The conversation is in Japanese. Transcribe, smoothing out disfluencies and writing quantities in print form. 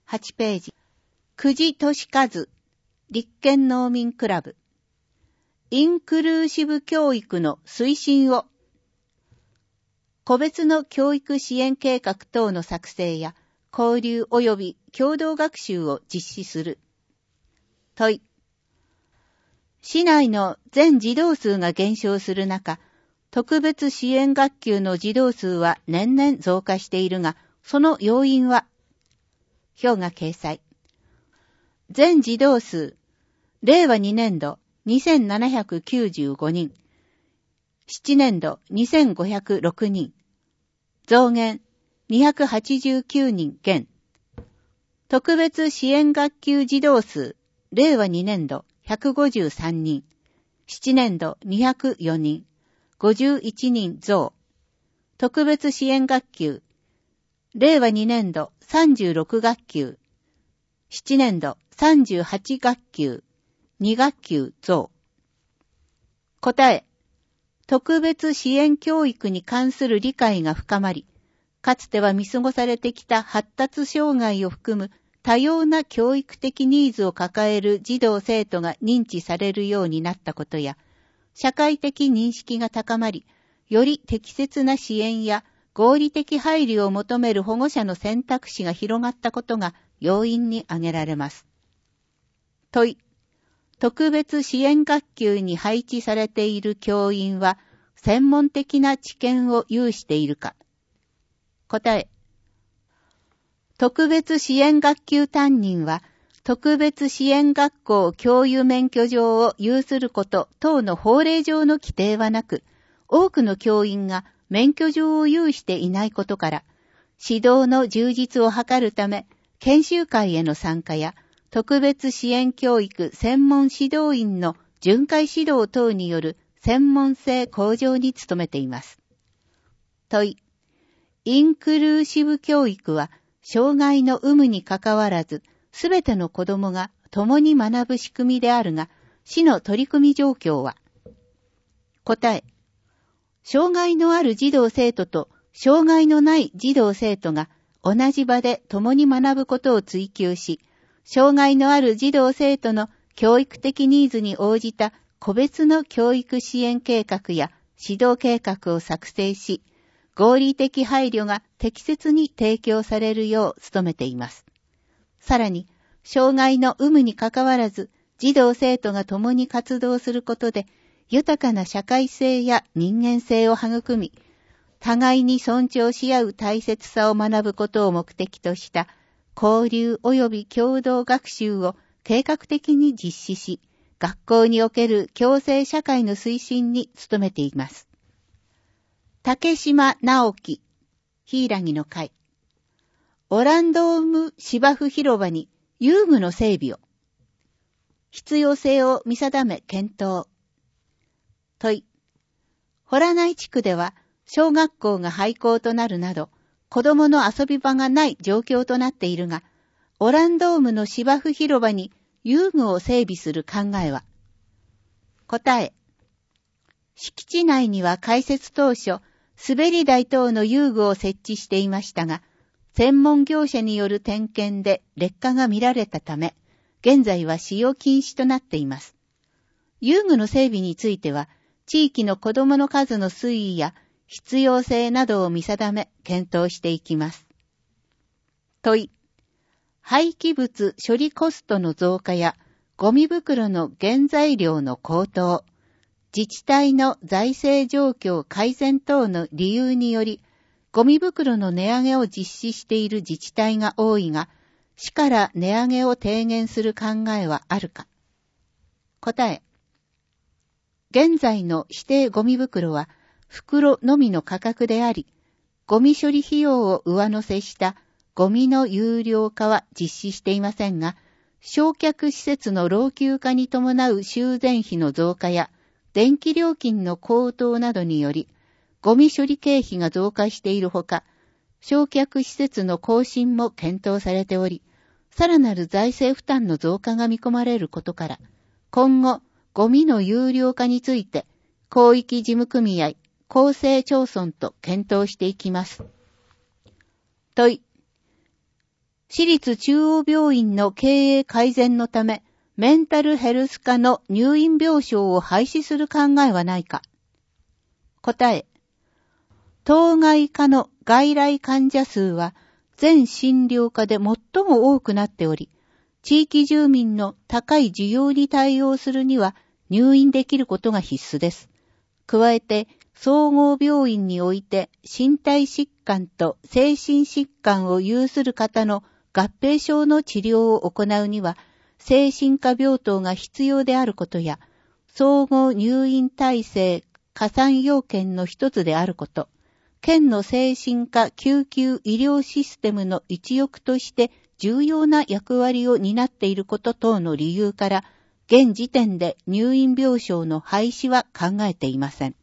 8ページ。久慈俊和、立憲農民クラブ。インクルーシブ教育の推進を。個別の教育支援計画等の作成や交流及び共同学習を実施する。問い。市内の全児童数が減少する中、特別支援学級の児童数は年々増加しているが、その要因は、表が掲載。全児童数、令和2年度2795人、7年度2506人、増減289人減。特別支援学級児童数、令和2年度153人、7年度204人、51人増。特別支援学級、令和2年度36学級、7年度38学級、2学級増。答え。特別支援教育に関する理解が深まり、かつては見過ごされてきた発達障害を含む多様な教育的ニーズを抱える児童生徒が認知されるようになったことや、社会的認識が高まり、より適切な支援や合理的配慮を求める保護者の選択肢が広がったことが要因に挙げられます。問い。特別支援学級に配置されている教員は専門的な知見を有しているか。答え。特別支援学級担任は特別支援学校教諭免許状を有すること等の法令上の規定はなく、多くの教員が免許状を有していないことから、指導の充実を図るため、研修会への参加や、特別支援教育専門指導員の巡回指導等による専門性向上に努めています。問い。インクルーシブ教育は、障害の有無にかかわらず、すべての子供が共に学ぶ仕組みであるが、市の取り組み状況は。答え。障害のある児童生徒と障害のない児童生徒が同じ場で共に学ぶことを追求し、障害のある児童生徒の教育的ニーズに応じた個別の教育支援計画や指導計画を作成し、合理的配慮が適切に提供されるよう努めています。さらに、障害の有無にかかわらず、児童生徒が共に活動することで、豊かな社会性や人間性を育み、互いに尊重し合う大切さを学ぶことを目的とした交流及び共同学習を計画的に実施し、学校における共生社会の推進に努めています。竹島直樹、柊の会。オランドーム芝生広場に遊具の整備を。必要性を見定め検討。問い。洞内地区では小学校が廃校となるなど、子供の遊び場がない状況となっているが、オランドームの芝生広場に遊具を整備する考えは。答え。敷地内には開設当初、滑り台等の遊具を設置していましたが、専門業者による点検で劣化が見られたため、現在は使用禁止となっています。遊具の整備については、地域の子供の数の推移や必要性などを見定め検討していきます。問い。廃棄物処理コストの増加やゴミ袋の原材料の高騰、自治体の財政状況改善等の理由により、ゴミ袋の値上げを実施している自治体が多いが、市から値上げを提言する考えはあるか。答え。現在の指定ゴミ袋は袋のみの価格であり、ゴミ処理費用を上乗せしたゴミの有料化は実施していませんが、焼却施設の老朽化に伴う修繕費の増加や、電気料金の高騰などにより、ゴミ処理経費が増加しているほか、焼却施設の更新も検討されており、さらなる財政負担の増加が見込まれることから、今後、ゴミの有料化について、広域事務組合、厚生町村と検討していきます。問い。 私立中央病院の経営改善のため、メンタルヘルス科の入院病床を廃止する考えはないか。答え。当該科の外来患者数は全診療科で最も多くなっており、地域住民の高い需要に対応するには入院できることが必須です。加えて、総合病院において身体疾患と精神疾患を有する方の合併症の治療を行うには、精神科病棟が必要であることや、総合入院体制加算要件の一つであること、県の精神科救急医療システムの一翼として重要な役割を担っていること等の理由から、現時点で入院病床の廃止は考えていません。